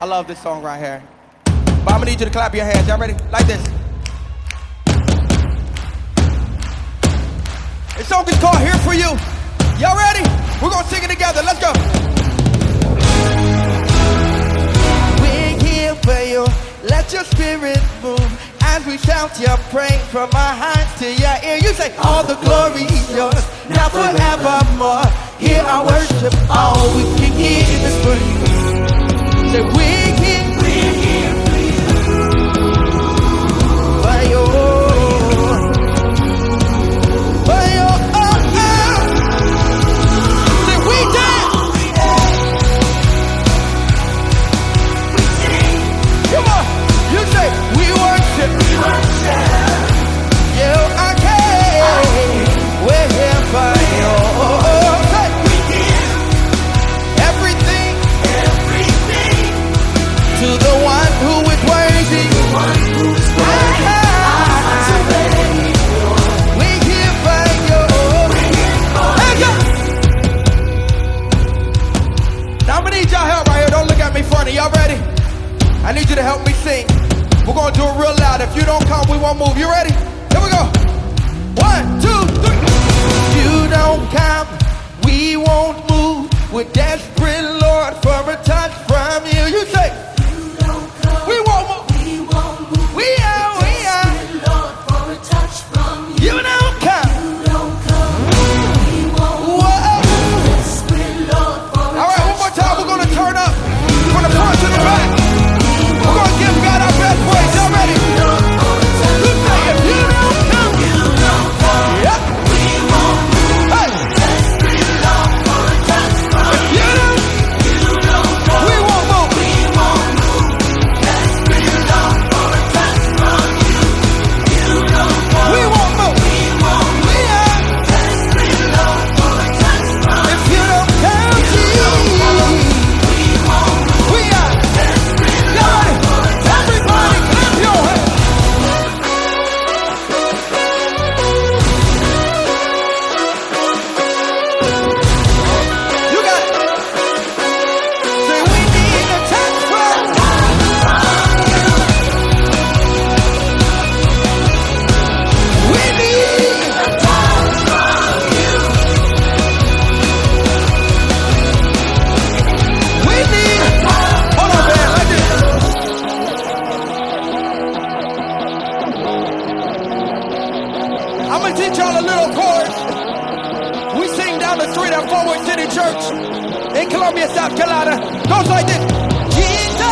I love this song right here. But I'm gonna need you to clap your hands. Y'all ready? Like this. This song is called Here For You. Y'all ready? We're gonna sing it together. Let's go. We're here for you. Let your spirit move as we shout your praise from our hearts to your ear. You say, all the glory is yours, now forevermore. Hear our worship, all we can hear is for you. Say, we're here for you. For you. For you. Say, we dance. Come on. You say, we worship. You are king. We're here for you. Say, everything to the one who is worthy. We're here for you. Hands up. Now I'm gonna need y'all help right here. Don't look at me funny. Y'all ready? I need you to help me sing. We're gonna do it real loud. If you don't come, we won't move. You ready? Here we go. 1, 2, 3. You don't come, we won't move. We're desperate, Lord, for a touch from you. You say, we won't move. We are. You don't come. Whoa. All right, one more time. We're gonna turn up from the front to the back. We're gonna give God our best praise. Y'all ready? You say, if you don't come, yep. Hey. If you don't, we won't move. We won't move. We are. If you don't come, we are. Y'all ready? Everybody clap your hands. You got it. Say, we need a touch from We need a touch from you. We need a touch. Hold on, man. Like this. I'm gonna teach y'all a little chorus. We sing down the street at Forward City Church in Columbia, South Carolina. Goes like this. Jesus.